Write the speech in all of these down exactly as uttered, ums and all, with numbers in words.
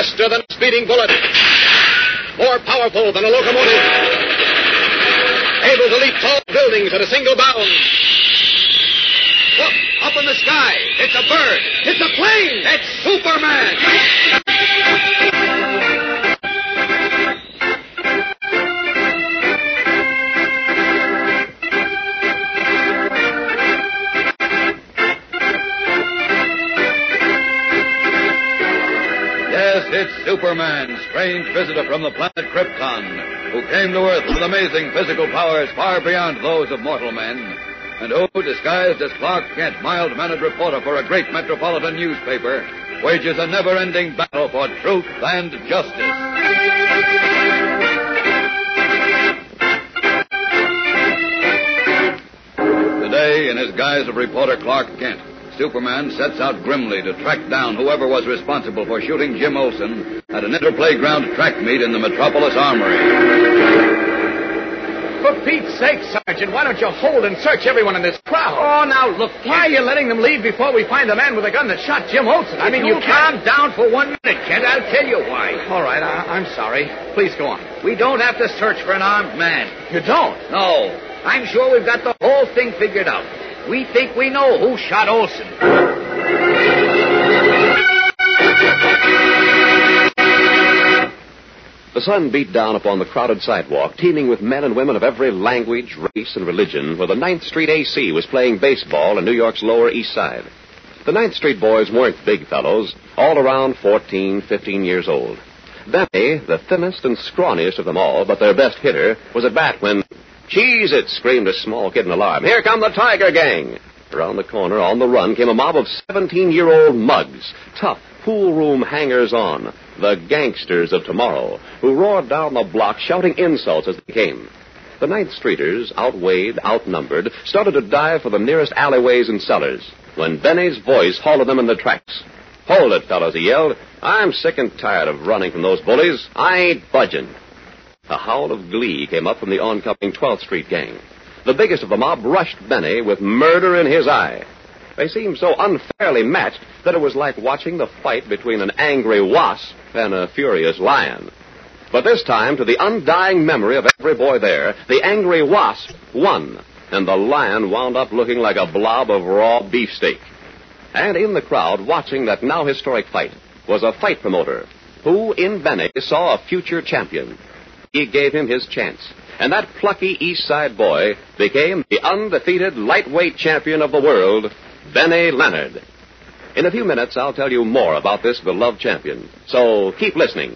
Faster than a speeding bullet. More powerful than a locomotive. Able to leap tall buildings at a single bound. Look, up in the sky. It's a bird. It's a plane. It's Superman. Yes, it's Superman, strange visitor from the planet Krypton, who came to Earth with amazing physical powers far beyond those of mortal men, and who, disguised as Clark Kent, mild-mannered reporter for a great metropolitan newspaper, wages a never-ending battle for truth and justice. Today, in his guise of reporter Clark Kent, Superman sets out grimly to track down whoever was responsible for shooting Jim Olsen at an interplayground track meet in the Metropolis Armory. For Pete's sake, Sergeant, why don't you hold and search everyone in this crowd? Oh, now, look, Kent. Why are you letting them leave before we find the man with the gun that shot Jim Olsen? I I mean, mean, you you calm can't... down for one minute, Kent. I'll tell you why. All right, I, I'm sorry. Please go on. We don't have to search for an armed man. You don't? No. I'm sure we've got the whole thing figured out. We think we know who shot Olsen. The sun beat down upon the crowded sidewalk, teeming with men and women of every language, race, and religion, where the ninth Street A C was playing baseball in New York's Lower East Side. The ninth Street boys weren't big fellows, all around fourteen, fifteen years old. Benny, the thinnest and scrawniest of them all, but their best hitter, was at bat when... "Cheese it!" screamed a small kid in alarm. "Here come the Tiger Gang!" Around the corner, on the run, came a mob of seventeen-year-old mugs, tough, pool room hangers-on, the gangsters of tomorrow, who roared down the block shouting insults as they came. The Ninth Streeters, outweighed, outnumbered, started to dive for the nearest alleyways and cellars, when Benny's voice halted them in their tracks. "Hold it, fellows," he yelled. "I'm sick and tired of running from those bullies. I ain't budging." A howl of glee came up from the oncoming twelfth Street gang. The biggest of the mob rushed Benny with murder in his eye. They seemed so unfairly matched that it was like watching the fight between an angry wasp and a furious lion. But this time, to the undying memory of every boy there, the angry wasp won, and the lion wound up looking like a blob of raw beefsteak. And in the crowd, watching that now historic fight, was a fight promoter who, in Benny, saw a future champion. He gave him his chance, and that plucky East Side boy became the undefeated lightweight champion of the world, Benny Leonard. In a few minutes, I'll tell you more about this beloved champion, so keep listening.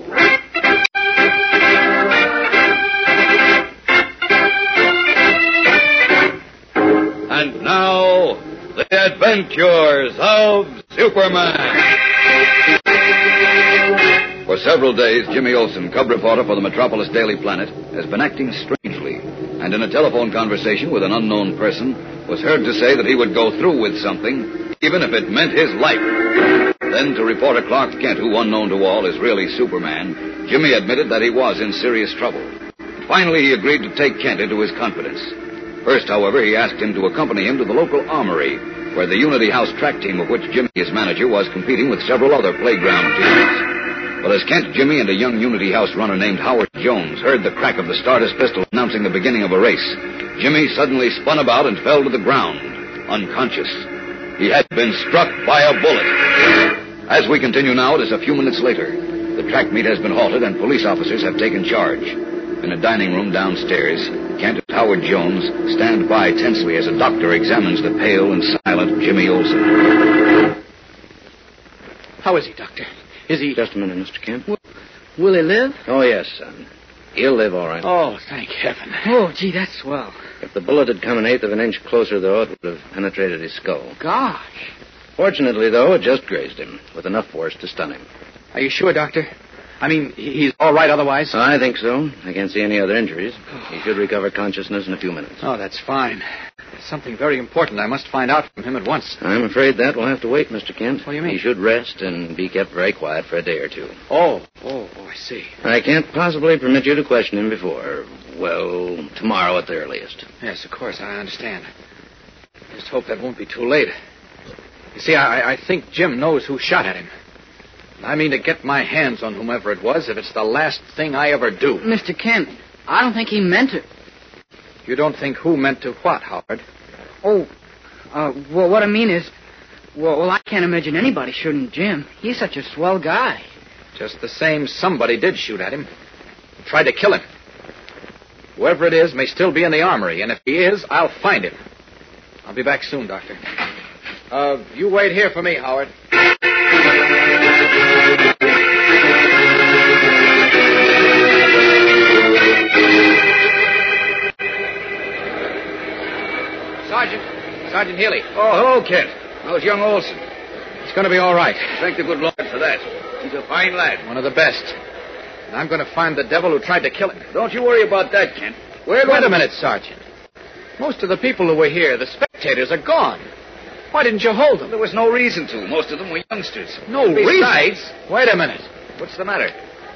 And now, the adventures of Superman. For several days, Jimmy Olsen, cub reporter for the Metropolis Daily Planet, has been acting strangely, and in a telephone conversation with an unknown person, was heard to say that he would go through with something, even if it meant his life. Then, to reporter Clark Kent, who, unknown to all, is really Superman, Jimmy admitted that he was in serious trouble. Finally, he agreed to take Kent into his confidence. First, however, he asked him to accompany him to the local armory, where the Unity House track team, of which Jimmy is manager, was competing with several other playground teams. But as Kent, Jimmy, and a young Unity House runner named Howard Jones heard the crack of the starter's pistol announcing the beginning of a race, Jimmy suddenly spun about and fell to the ground, unconscious. He had been struck by a bullet. As we continue now, it is a few minutes later. The track meet has been halted and police officers have taken charge. In a dining room downstairs, Kent and Howard Jones stand by tensely as a doctor examines the pale and silent Jimmy Olsen. How is he, Doctor? Is he... Just a minute, Mister Kent. Will, will he live? Oh, yes, son. He'll live all right. Oh, thank heaven. Oh, gee, that's swell. If the bullet had come an eighth of an inch closer, though, it would have penetrated his skull. Gosh. Fortunately, though, it just grazed him, with enough force to stun him. Are you sure, Doctor? I mean, he's all right otherwise? I think so. I can't see any other injuries. He should recover consciousness in a few minutes. Oh, that's fine. There's something very important I must find out from him at once. I'm afraid that will have to wait, Mister Kent. What do you mean? He should rest and be kept very quiet for a day or two. Oh, oh, oh, I see. I can't possibly permit you to question him before, well, tomorrow at the earliest. Yes, of course, I understand. Just hope that won't be too late. You see, I, I think Jim knows who shot at him. I mean to get my hands on whomever it was if it's the last thing I ever do. Mister Kent, I don't think he meant it. You don't think who meant to what, Howard? Oh, uh, well, what I mean is, well, well, I can't imagine anybody shooting Jim. He's such a swell guy. Just the same, somebody did shoot at him. Tried to kill him. Whoever it is may still be in the armory, and if he is, I'll find him. I'll be back soon, Doctor. Uh, you wait here for me, Howard. Sergeant. Sergeant Healy. Oh, hello, Kent. How's young Olson? It's going to be all right. Thank the good Lord for that. He's a fine lad. One of the best. And I'm going to find the devil who tried to kill him. Don't you worry about that, Kent. We're Wait going a minute, Sergeant. Most of the people who were here, the spectators, are gone. Why didn't you hold them? There was no reason to. Most of them were youngsters. No Besides, reason? Wait a minute. What's the matter?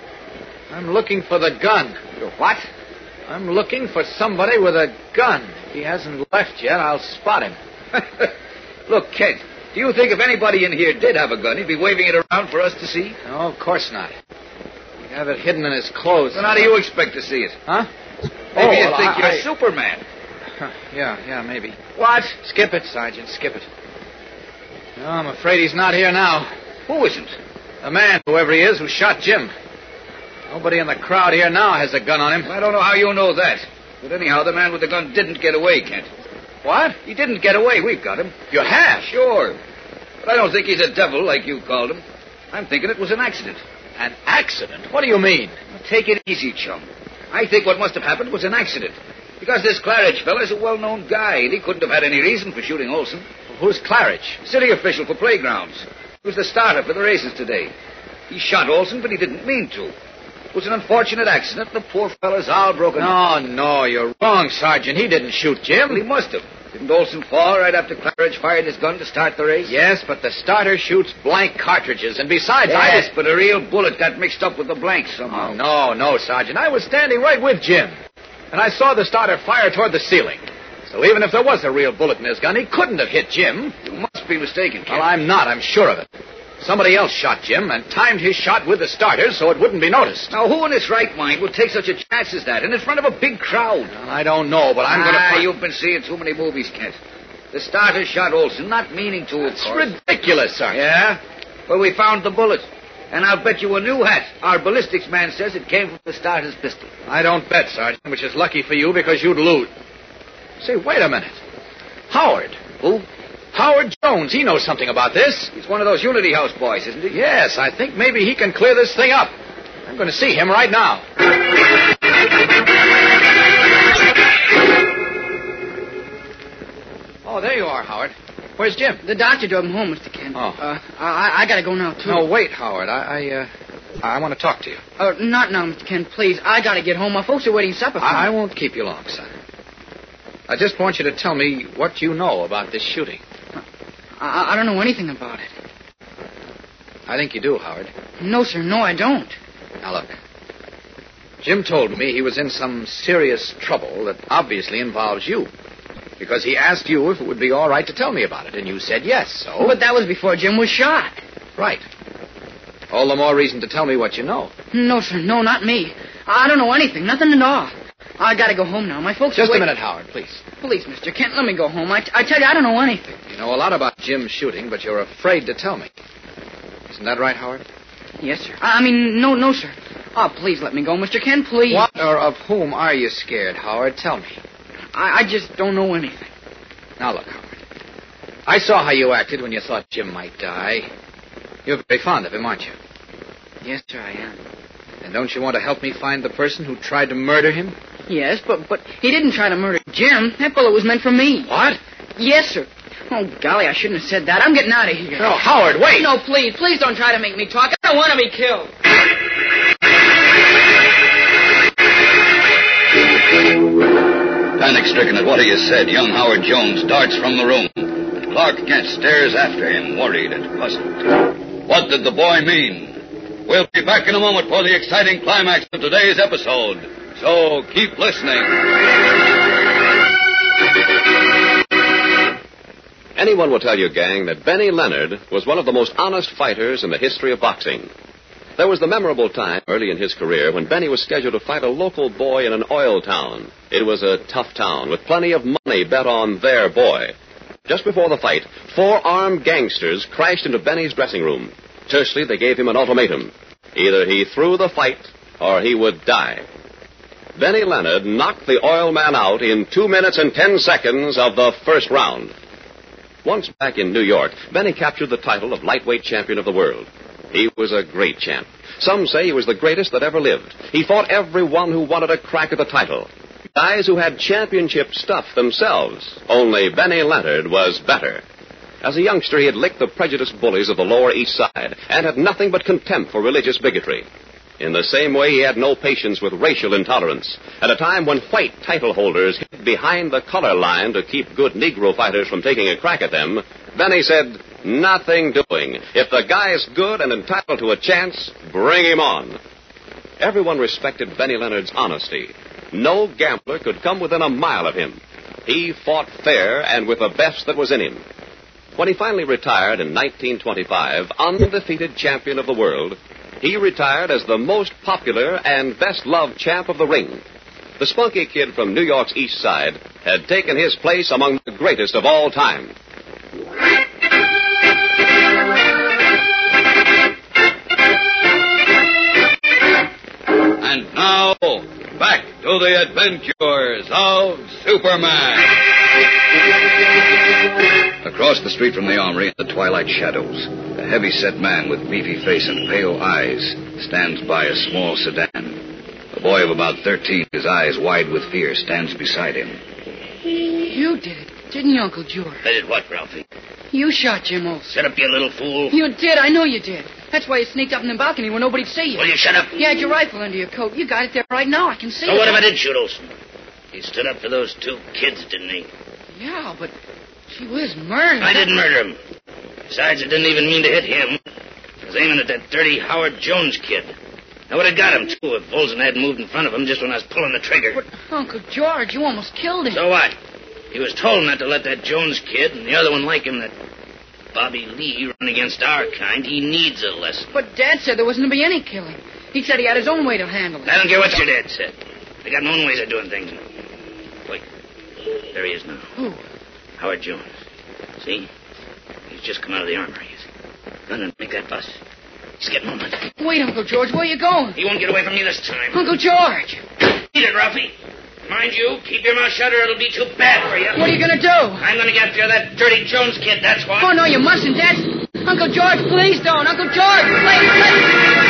I'm looking for the gun. You're what? I'm looking for somebody with a gun. If he hasn't left yet, I'll spot him. Look, Kent, do you think if anybody in here did have a gun, he'd be waving it around for us to see? No, of course not. He'd have it hidden in his clothes. Then how do you expect to see it? Huh? Maybe oh, you well, think I, you're I... Superman. Huh, yeah, yeah, maybe. What? Skip it, Sergeant, skip it. No, I'm afraid he's not here now. Who isn't? The man, whoever he is, who shot Jim. Nobody in the crowd here now has a gun on him. I don't know how you know that. But anyhow, the man with the gun didn't get away, Kent. What? He didn't get away. We've got him. You have? Sure. But I don't think he's a devil like you called him. I'm thinking it was an accident. An accident? What do you mean? Now, take it easy, chum. I think what must have happened was an accident. Because this Claridge fella's a well-known guy, and he couldn't have had any reason for shooting Olson. Who's Claridge? City official for playgrounds. He was the starter for the races today. He shot Olson, but he didn't mean to. It was an unfortunate accident. The poor fella's all broken up. No, no, you're wrong, Sergeant. He didn't shoot Jim. Well, he must have. Didn't Olson fall right after Claridge fired his gun to start the race? Yes, but the starter shoots blank cartridges, and besides, Yes, I... but a real bullet got mixed up with the blanks somehow. Oh, no, no, Sergeant. I was standing right with Jim, and I saw the starter fire toward the ceiling. So even if there was a real bullet in his gun, he couldn't have hit Jim. You must be mistaken, Kent. Well, I'm not. I'm sure of it. Somebody else shot Jim and timed his shot with the starter so it wouldn't be noticed. Now, who in his right mind would take such a chance as that and in front of a big crowd? Well, I don't know, but I'm ah, going to... Ah, Find... you've been seeing too many movies, Kent. The starter shot Olson, not meaning to, of It's course. ridiculous, Sergeant. Yeah? Well, we found the bullet. And I'll bet you a new hat. Our ballistics man says it came from the starter's pistol. I don't bet, Sergeant, which is lucky for you because you'd lose. Say, wait a minute. Howard. Who? Howard Jones. He knows something about this. He's one of those Unity House boys, isn't he? Yes, I think maybe he can clear this thing up. I'm going to see him right now. Oh, there you are, Howard. Where's Jim? The doctor drove him home, Mister Kent. Oh. Uh, I, I gotta go now, too. No, wait, Howard. I, I, uh, I want to talk to you. Uh, not now, Mister Kent, please. I gotta get home. My folks are waiting supper for I, I me. won't keep you long, son. I just want you to tell me what you know about this shooting. I, I don't know anything about it. I think you do, Howard. No, sir. No, I don't. Now, look. Jim told me he was in some serious trouble that obviously involves you. Because he asked you if it would be all right to tell me about it, and you said yes, so... But that was before Jim was shot. Right. All the more reason to tell me what you know. No, sir. No, not me. I don't know anything. Nothing at all. I gotta go home now. My folks Just are a wait- minute, Howard, please. Please, Mister Kent, let me go home. I, t- I tell you, I don't know anything. You know a lot about Jim's shooting, but you're afraid to tell me. Isn't that right, Howard? Yes, sir. I mean, no, no, sir. Oh, please let me go, Mister Kent, please. What or of whom are you scared, Howard? Tell me. I, I just don't know anything. Now, look, Howard. I saw how you acted when you thought Jim might die. You're very fond of him, aren't you? Yes, sir, I am. And don't you want to help me find the person who tried to murder him? Yes, but but he didn't try to murder Jim. That bullet was meant for me. What? Yes, sir. Oh, golly, I shouldn't have said that. I'm getting out of here. No, Howard, wait! No, please, please don't try to make me talk. I don't want to be killed. Panic-stricken at what he has said, young Howard Jones darts from the room. Clark Kent stares after him, worried and puzzled. What did the boy mean? We'll be back in a moment for the exciting climax of today's episode. So keep listening. Anyone will tell you, gang, that Benny Leonard was one of the most honest fighters in the history of boxing. There was the memorable time early in his career when Benny was scheduled to fight a local boy in an oil town. It was a tough town with plenty of money bet on their boy. Just before the fight, four armed gangsters crashed into Benny's dressing room. Tersely, they gave him an ultimatum. Either he threw the fight or he would die. Benny Leonard knocked the oil man out in two minutes and ten seconds of the first round. Once back in New York, Benny captured the title of lightweight champion of the world. He was a great champ. Some say he was the greatest that ever lived. He fought everyone who wanted a crack at the title. Guys who had championship stuff themselves. Only Benny Leonard was better. As a youngster, he had licked the prejudiced bullies of the Lower East Side and had nothing but contempt for religious bigotry. In the same way, he had no patience with racial intolerance. At a time when white title holders hid behind the color line to keep good Negro fighters from taking a crack at them, Benny said, "Nothing doing. If the guy's good and entitled to a chance, bring him on." Everyone respected Benny Leonard's honesty. No gambler could come within a mile of him. He fought fair and with the best that was in him. When he finally retired in nineteen twenty-five, undefeated champion of the world, he retired as the most popular and best-loved champ of the ring. The spunky kid from New York's East Side had taken his place among the greatest of all time. And now, back to the adventures of Superman. Across the street from the armory in the twilight shadows, a heavy-set man with beefy face and pale eyes stands by a small sedan. A boy of about thirteen, his eyes wide with fear, stands beside him. You did it, didn't you, Uncle George? I did what, Ralphie? You shot Jim Olsen. Shut up, you little fool. You did, I know you did. That's why you sneaked up in the balcony where nobody'd see you. Will you shut up? You had your rifle under your coat. You got it there right now, I can see So it. what if I did shoot Olsen? He stood up for those two kids, didn't he? Yeah, but gee whiz, murder. I didn't murder him. Besides, I didn't even mean to hit him. I was aiming at that dirty Howard Jones kid. I would have got him, too, if Olsen hadn't moved in front of him just when I was pulling the trigger. But, Uncle George, you almost killed him. So what? He was told not to let that Jones kid and the other one like him, that Bobby Lee, run against our kind. He needs a lesson. But Dad said there wasn't to be any killing. He said he had his own way to handle it. I don't care what your dad said. I got my own ways of doing things. Wait. There he is now. Who? Howard Jones. See? He's just come out of the armory. He's running to make that bus. He's getting momentum. Wait, Uncle George, where are you going? He won't get away from me this time. Uncle George! Eat it, Ralphie. Mind you, keep your mouth shut or it'll be too bad for you. What are you going to do? I'm going to get after that dirty Jones kid, that's what. Oh, no, you mustn't. That's... Uncle George, please don't. Uncle George, please, please.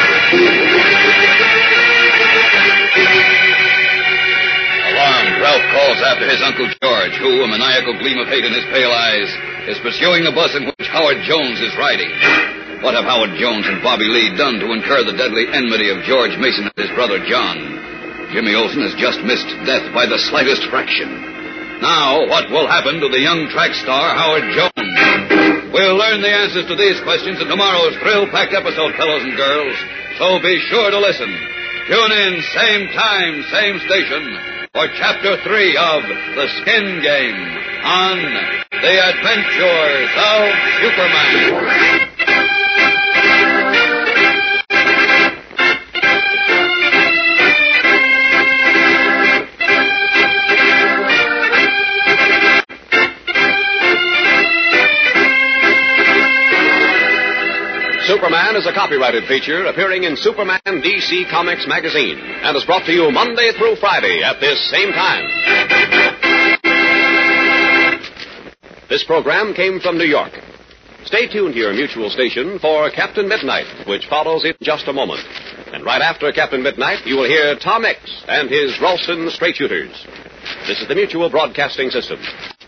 Alarmed, Ralph calls after his Uncle George, who, a maniacal gleam of hate in his pale eyes, is pursuing the bus in which Howard Jones is riding. What have Howard Jones and Bobby Lee done to incur the deadly enmity of George Mason and his brother John? Jimmy Olsen has just missed death by the slightest fraction. Now, what will happen to the young track star, Howard Jones? We'll learn the answers to these questions in tomorrow's thrill-packed episode, fellows and girls. So be sure to listen. Tune in, same time, same station, for Chapter three of The Skin Game on The Adventures of Superman. Superman is a copyrighted feature appearing in Superman D C Comics magazine and is brought to you Monday through Friday at this same time. This program came from New York. Stay tuned to your mutual station for Captain Midnight, which follows in just a moment. And right after Captain Midnight, you will hear Tom X and his Ralston Straight Shooters. This is the Mutual Broadcasting System.